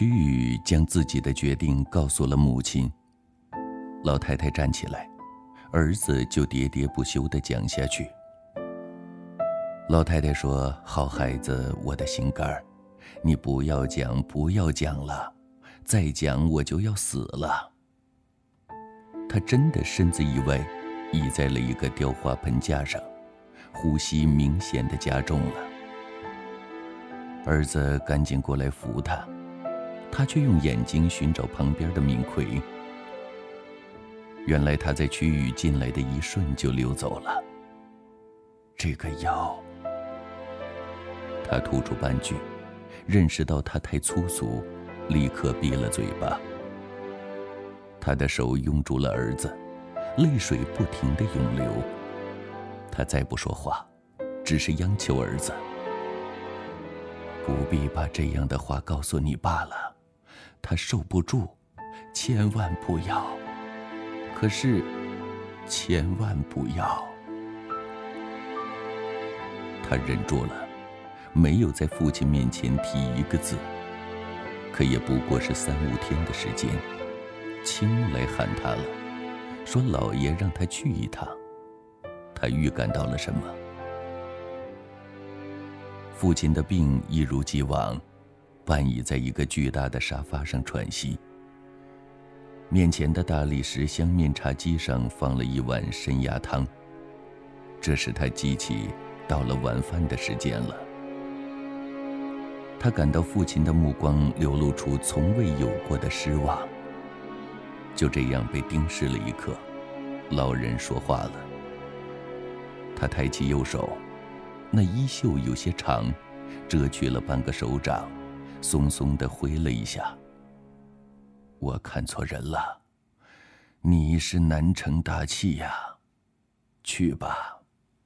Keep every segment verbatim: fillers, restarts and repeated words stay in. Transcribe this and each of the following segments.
曲宇将自己的决定告诉了母亲。老太太站起来，儿子就喋喋不休地讲下去。老太太说：好孩子，我的心肝儿，你不要讲不要讲了，再讲我就要死了。他真的身子一歪，倚在了一个雕花盆架上，呼吸明显的加重了。儿子赶紧过来扶他，他却用眼睛寻找旁边的敏奎。原来他在曲宇进来的一瞬就溜走了。这个药，他吐出半句，认识到他太粗俗，立刻闭了嘴巴。他的手拥住了儿子，泪水不停地涌流。他再不说话，只是央求儿子：不必把这样的话告诉你爸了，他受不住，千万不要。可是，千万不要。他忍住了，没有在父亲面前提一个字。可也不过是三五天的时间，青来喊他了，说老爷让他去一趟。他预感到了什么？父亲的病一如既往，半倚在一个巨大的沙发上喘息。面前的大理石香面茶几上放了一碗参鸭汤，这使他记起到了晚饭的时间了。他感到父亲的目光流露出从未有过的失望。就这样被盯视了一刻，老人说话了。他抬起右手，那衣袖有些长，遮去了半个手掌，松松地挥了一下。我看错人了，你是难成大器呀，去吧。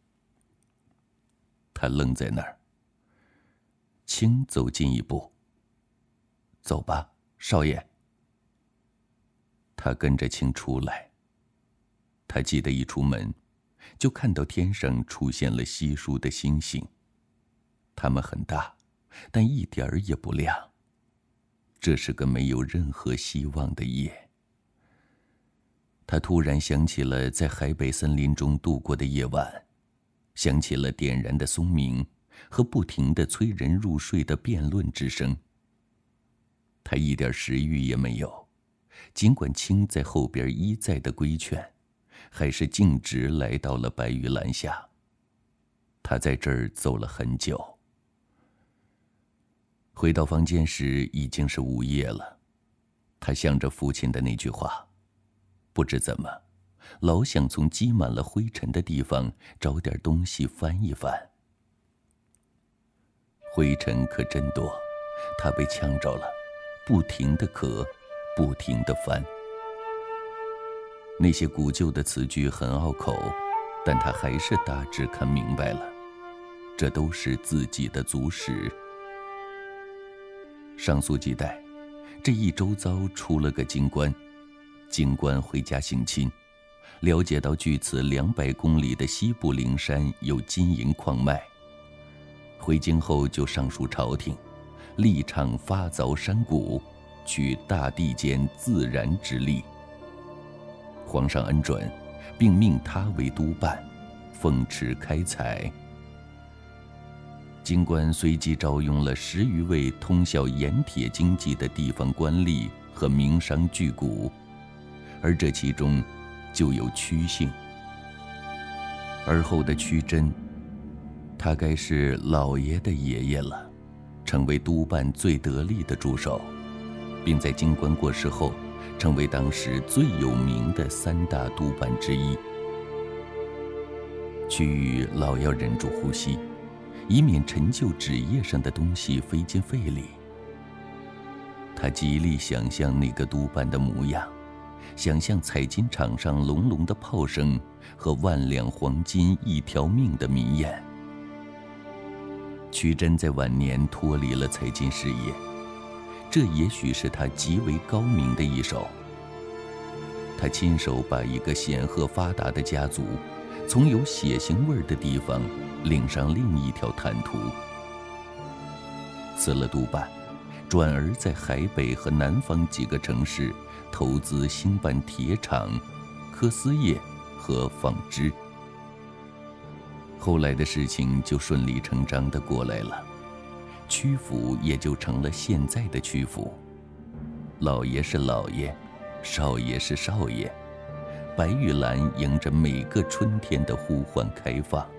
他愣在那儿。青走近一步。走吧，少爷。他跟着青出来。他记得一出门，就看到天上出现了稀疏的星星，它们很大，但一点儿也不亮。这是个没有任何希望的夜。他突然想起了在海北森林中度过的夜晚，想起了点燃的松明和不停地催人入睡的辩论之声。他一点食欲也没有，尽管青在后边一再的规劝，还是径直来到了白玉兰下。他在这儿走了很久。回到房间时已经是午夜了。他想着父亲的那句话，不知怎么老想从积满了灰尘的地方找点东西翻一翻。灰尘可真多，他被呛着了，不停地咳，不停地翻。那些古旧的词句很拗口，但他还是大致看明白了，这都是自己的祖史。上溯几代，这一周遭出了个京官，京官回家省亲，了解到距此两百公里的西部灵山有金银矿脉。回京后就上书朝廷，力倡发凿山谷，取大地间自然之力。皇上恩准，并命他为督办，奉敕开采。京官随即招用了十余位通晓盐铁经济的地方官吏和名商巨贾，而这其中就有屈姓。而后的屈真，他该是老爷的爷爷了，成为督办最得力的助手，并在京官过世后成为当时最有名的三大督办之一。屈宇老要忍住呼吸，以免陈旧纸页上的东西飞进肺里。他极力想象那个督办的模样，想象采金场上隆隆的炮声和万两黄金一条命的民宴。屈真在晚年脱离了采金事业，这也许是他极为高明的一手。他亲手把一个显赫发达的家族从有血腥味的地方领上另一条坦途。辞了督办， 转而在海北和南方几个城市投资兴办铁厂、科丝业和纺织。后来的事情就顺理成章地过来了，曲阜也就成了现在的曲阜。老爷是老爷，少爷是少爷，白玉兰迎着每个春天的呼唤开放。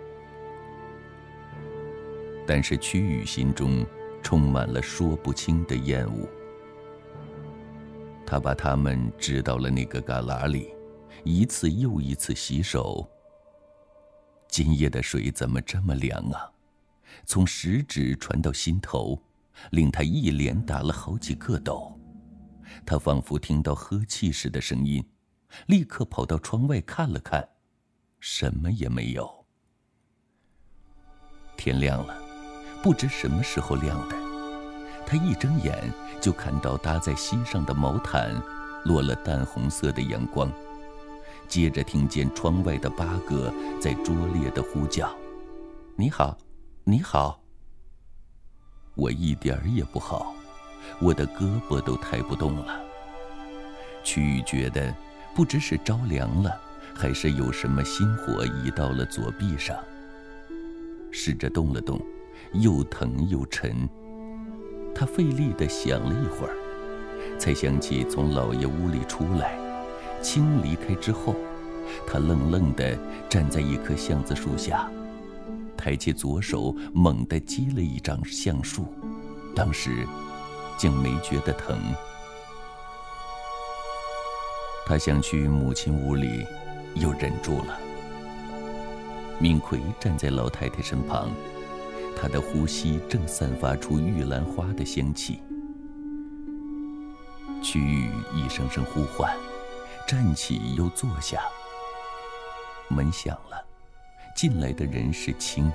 但是曲宇心中充满了说不清的厌恶。他把他们支到了那个旮旯里，一次又一次洗手。今夜的水怎么这么凉啊？从食指传到心头，令他一连打了好几个抖。他仿佛听到喝气时的声音，立刻跑到窗外看了看，什么也没有。天亮了，不知什么时候亮的，他一睁眼就看到搭在膝上的毛毯落了淡红色的阳光，接着听见窗外的八哥在拙劣地呼叫：“你好，你好。”我一点儿也不好，我的胳膊都抬不动了。曲宇觉得不知是着凉了，还是有什么心火移到了左臂上，试着动了动，又疼又沉。他费力地想了一会儿，才想起从老爷屋里出来。青离开之后，他愣愣地站在一棵橡子树下，抬起左手猛地击了一掌橡树，当时竟没觉得疼。他想去母亲屋里，又忍住了。敏奎站在老太太身旁，他的呼吸正散发出玉兰花的香气。曲宇一声声呼唤，站起又坐下。门响了，进来的人是青。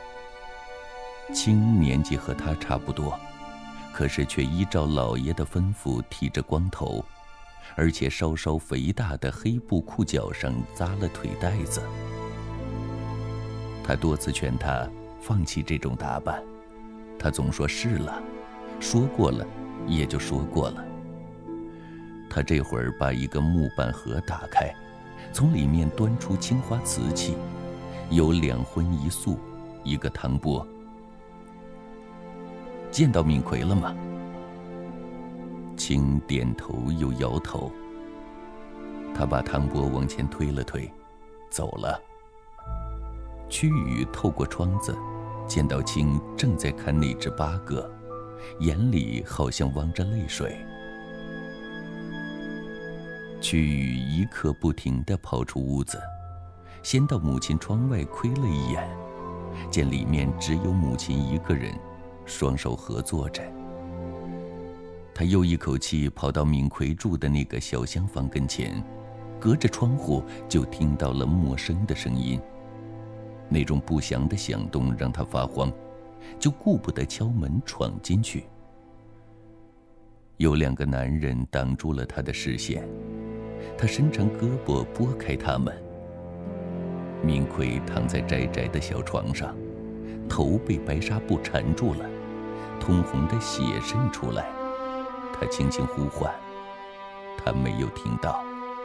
青年纪和他差不多，可是却依照老爷的吩咐剃着光头，而且稍稍肥大的黑布裤脚上扎了腿带子。他多次劝他放弃这种打扮，他总说是了，说过了也就说过了。他这会儿把一个木板盒打开，从里面端出青花瓷器，有两荤一素，一个汤钵。见到敏奎了吗？青点头又摇头。他把汤钵往前推了推，走了。曲宇透过窗子，见到青正在看那只八哥，眼里好像汪着泪水。曲宇一刻不停地跑出屋子，先到母亲窗外窥了一眼，见里面只有母亲一个人，双手合作着。他又一口气跑到敏奎住的那个小厢房跟前，隔着窗户就听到了陌生的声音。那种不祥的响动让他发慌，就顾不得敲门闯进去。有两个男人挡住了他的视线，他伸长胳膊拨开他们。敏奎躺在窄窄的小床上，头被白纱布缠住了，通红的血渗出来。他轻轻呼唤，他没有听到。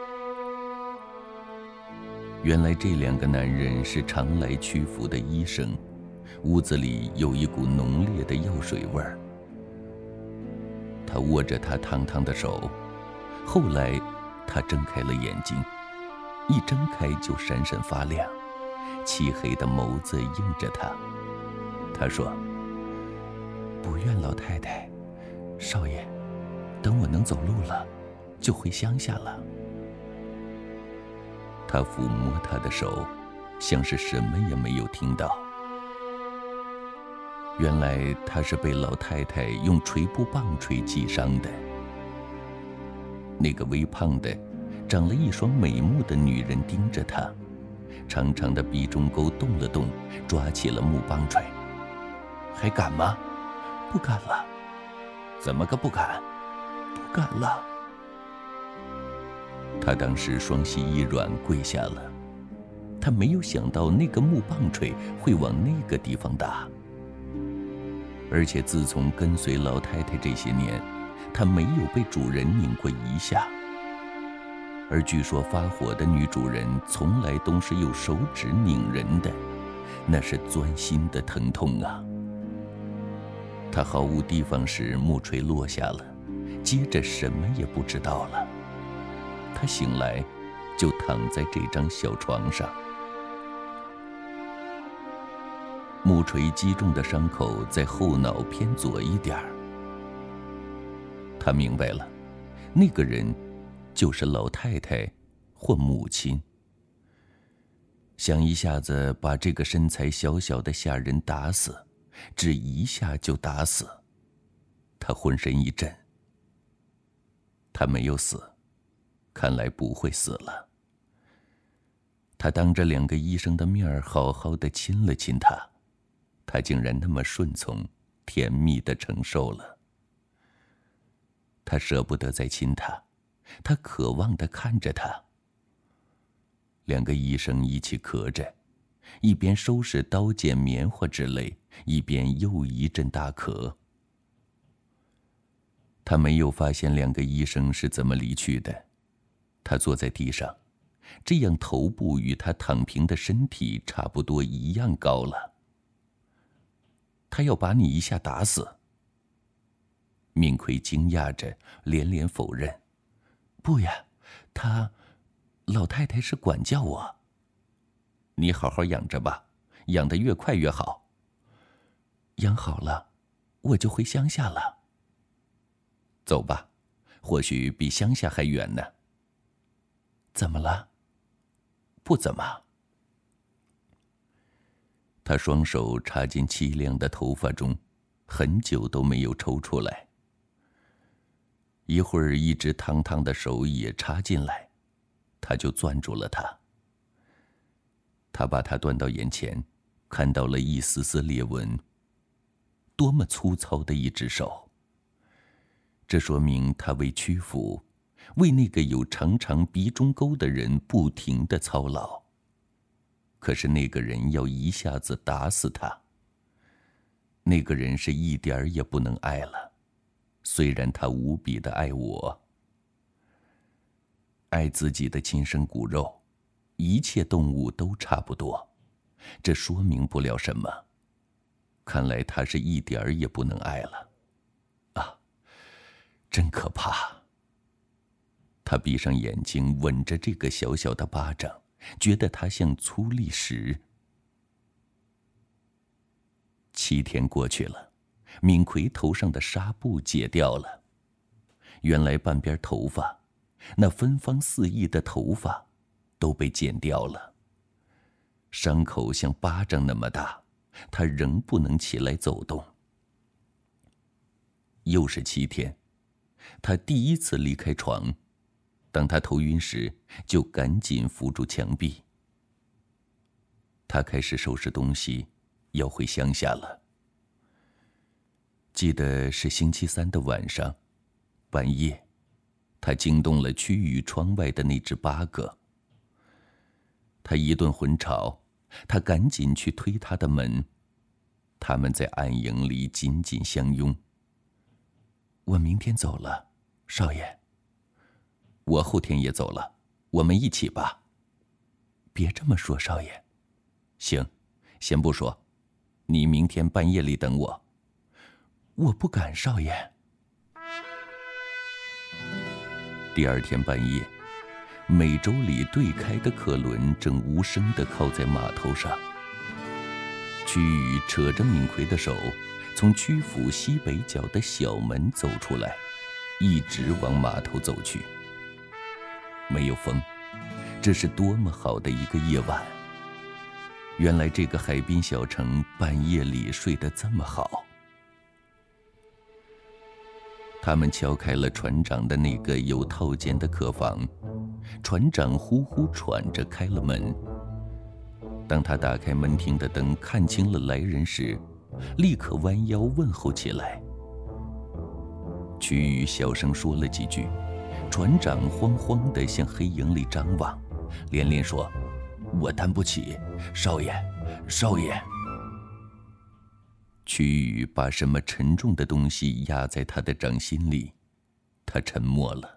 原来这两个男人是常来曲阜的医生，屋子里有一股浓烈的药水味儿。他握着他烫烫的手，后来他睁开了眼睛，一睁开就闪闪发亮，漆黑的眸子映着他。他说：“不怨老太太，少爷，等我能走路了，就回乡下了。”他抚摸他的手，像是什么也没有听到。原来他是被老太太用锤布棒槌击伤的。那个微胖的、长了一双美目的女人盯着他，长长的鼻中沟动了动，抓起了木棒槌。还敢吗？不敢了。怎么个不敢？不敢了。他当时双膝一软，跪下了。他没有想到那个木棒槌会往那个地方打。 而且自从跟随老太太这些年，她没有被主人拧过一下。而据说发火的女主人从来都是用手指拧人的，那是钻心的疼痛啊。她毫无提防时，木锤落下了，接着什么也不知道了。她醒来，就躺在这张小床上。木锤击中的伤口在后脑偏左一点儿。她明白了，那个人就是老太太或母亲。想一下子把这个身材小小的下人打死，只一下就打死，他浑身一震。他没有死，看来不会死了。他当着两个医生的面好好的亲了亲他，他竟然那么顺从，甜蜜的承受了。他舍不得再亲他，他渴望地看着他。两个医生一起咳着，一边收拾刀剑棉花之类，一边又一阵大咳。他没有发现两个医生是怎么离去的。他坐在地上，这样头部与他躺平的身体差不多一样高了。他要把你一下打死。敏奎惊讶着，连连否认：“不呀，他，老太太是管教我。你好好养着吧，养得越快越好。养好了，我就回乡下了。走吧，或许比乡下还远呢。怎么了？不怎么。”他双手插进凄凉的头发中，很久都没有抽出来。一会儿，一只烫烫的手也插进来，他就攥住了它。他把它端到眼前，看到了一丝丝裂纹。多么粗糙的一只手！这说明他为屈服，为那个有长长鼻中沟的人不停地操劳。可是那个人要一下子打死他。那个人是一点儿也不能爱了，虽然他无比的爱我。爱自己的亲生骨肉，一切动物都差不多，这说明不了什么。看来他是一点儿也不能爱了。啊，真可怕。他闭上眼睛，吻着这个小小的巴掌，觉得它像粗砾石。七天过去了，敏奎头上的纱布解掉了。原来半边头发，那芬芳四溢的头发，都被剪掉了。伤口像巴掌那么大，他仍不能起来走动。又是七天，他第一次离开床。当他头晕时，就赶紧扶住墙壁。他开始收拾东西，要回乡下了。记得是星期三的晚上，半夜，他惊动了区域窗外的那只八哥。他一顿混吵，他赶紧去推他的门。他们在暗影里紧紧相拥。我明天走了，少爷。我后天也走了，我们一起吧。别这么说，少爷。行，先不说，你明天半夜里等我。我不敢，少爷。第二天半夜，美洲里对开的客轮正无声地靠在码头上。曲宇扯着敏奎的手，从曲府西北角的小门走出来，一直往码头走去。没有风，这是多么好的一个夜晚！原来这个海滨小城半夜里睡得这么好。他们敲开了船长的那个有套间的客房，船长呼呼喘着开了门。当他打开门厅的灯，看清了来人时，立刻弯腰问候起来。曲宇小声说了几句，船长慌慌地向黑影里张望，连连说：“我担不起，少爷，少爷。” 曲宇把什么沉重的东西压在他的掌心里，他沉默了。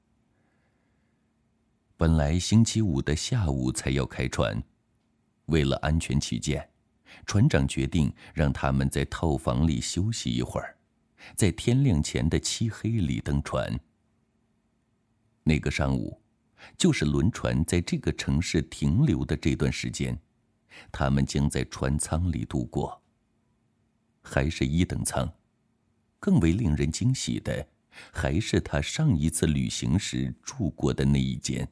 本来星期五的下午才要开船，为了安全起见，船长决定让他们在套房里休息一会儿，在天亮前的漆黑里登船。那个上午，就是轮船在这个城市停留的这段时间，他们将在船舱里度过。还是一等舱，更为令人惊喜的，还是他上一次旅行时住过的那一间。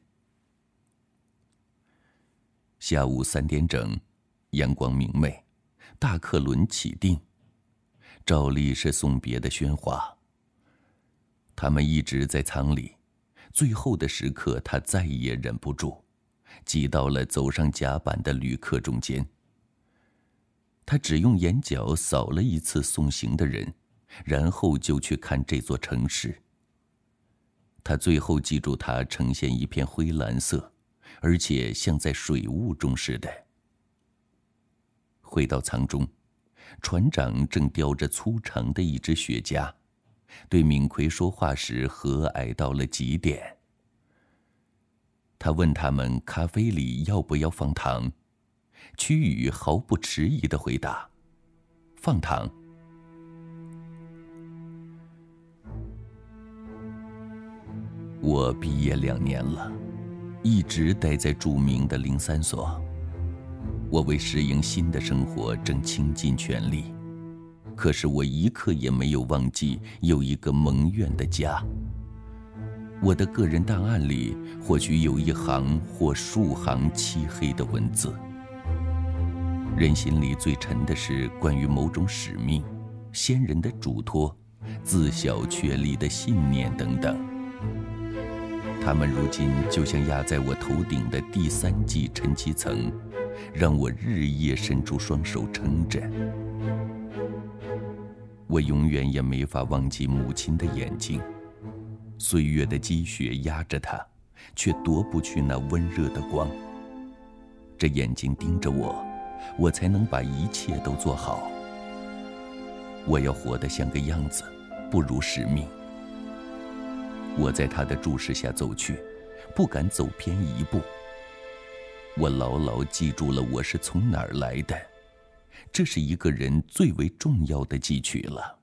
下午三点整，阳光明媚，大客轮起定，照例是送别的喧哗。他们一直在舱里，最后的时刻，他再也忍不住，挤到了走上甲板的旅客中间。他只用眼角扫了一次送行的人，然后就去看这座城市。他最后记住它呈现一片灰蓝色，而且像在水雾中似的。回到舱中，船长正叼着粗长的一只雪茄，对敏奎说话时和蔼到了极点。他问他们咖啡里要不要放糖，曲宇毫不迟疑地回答：“放糖。”我毕业两年了，一直待在著名的零三所。我为适应新的生活正倾尽全力，可是我一刻也没有忘记有一个蒙院的家。我的个人档案里或许有一行或数行漆黑的文字。人心里最沉的是关于某种使命、先人的嘱托、自小确立的信念等等。它们如今就像压在我头顶的第三纪沉积层，让我日夜伸出双手撑着。我永远也没法忘记母亲的眼睛，岁月的积雪压着她，却夺不去那温热的光。这眼睛盯着我，我才能把一切都做好。我要活得像个样子，不辱使命。我在他的注视下走去，不敢走偏一步。我牢牢记住了我是从哪儿来的，这是一个人最为重要的记取了。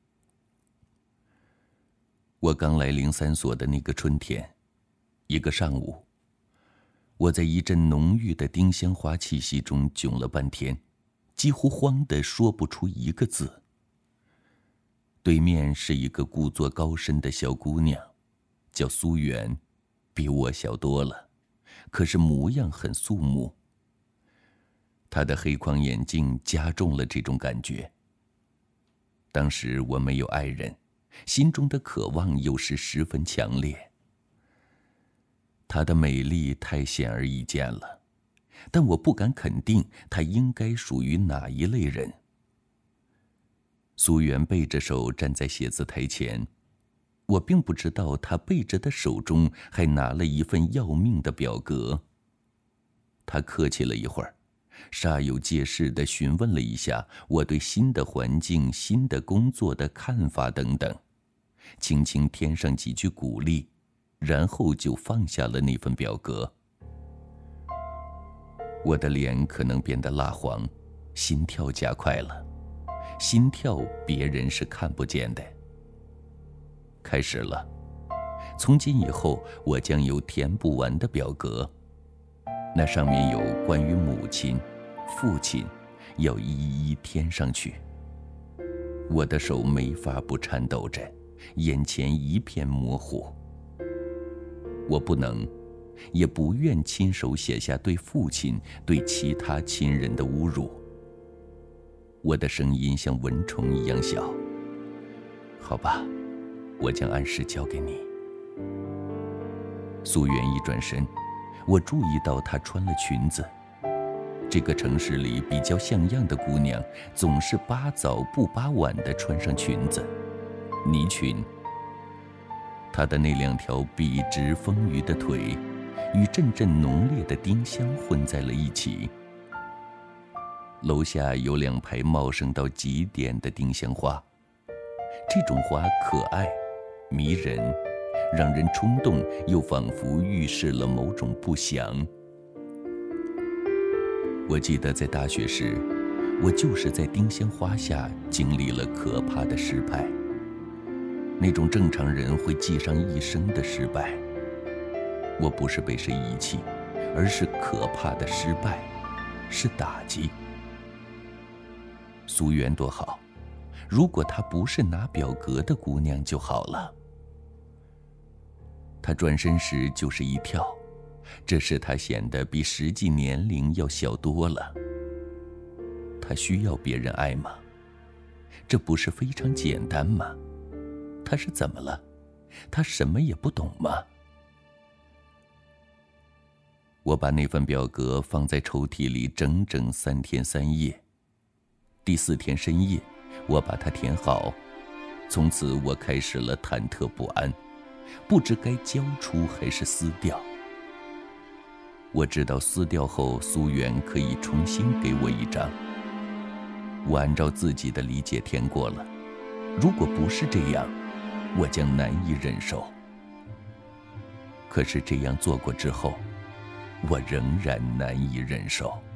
我刚来零三所的那个春天，一个上午，我在一阵浓郁的丁香花气息中窘了半天，几乎慌得说不出一个字。对面是一个故作高深的小姑娘，叫苏媛，比我小多了，可是模样很肃穆。她的黑框眼镜加重了这种感觉。当时我没有爱人，心中的渴望又是十分强烈。她的美丽太显而易见了，但我不敢肯定她应该属于哪一类人。苏媛背着手站在写字台前，我并不知道她背着的手中还拿了一份要命的表格。她客气了一会儿，煞有介事地询问了一下我对新的环境、新的工作的看法等等，轻轻添上几句鼓励，然后就放下了那份表格。我的脸可能变得蜡黄，心跳加快了。心跳别人是看不见的。开始了，从今以后我将有填不完的表格，那上面有关于母亲、父亲，要一一填上去。我的手没法不颤抖着，眼前一片模糊。我不能，也不愿亲手写下对父亲、对其他亲人的侮辱。我的声音像蚊虫一样小。好吧，我将按时交给你。苏媛一转身，我注意到她穿了裙子。这个城市里比较像样的姑娘，总是扒早不扒晚地穿上裙子，呢裙。她的那两条笔直丰腴的腿，与阵阵浓烈的丁香混在了一起。 楼下有两排茂盛到极点的丁香花，这种花可爱、迷人，让人冲动，又仿佛预示了某种不祥。我记得在大学时，我就是在丁香花下经历了可怕的失败，那种正常人会记上一生的失败。我不是被谁遗弃，而是可怕的失败，是打击。苏媛多好，如果她不是拿表格的姑娘就好了。她转身时就是一跳，这使她显得比实际年龄要小多了。她需要别人爱吗？这不是非常简单吗？她是怎么了？她什么也不懂吗？我把那份表格放在抽屉里整整三天三夜。第四天深夜，我把它填好。从此我开始了忐忑不安，不知该交出还是撕掉。我知道撕掉后苏媛可以重新给我一张，我按照自己的理解填过了。如果不是这样，我将难以忍受。可是这样做过之后，我仍然难以忍受。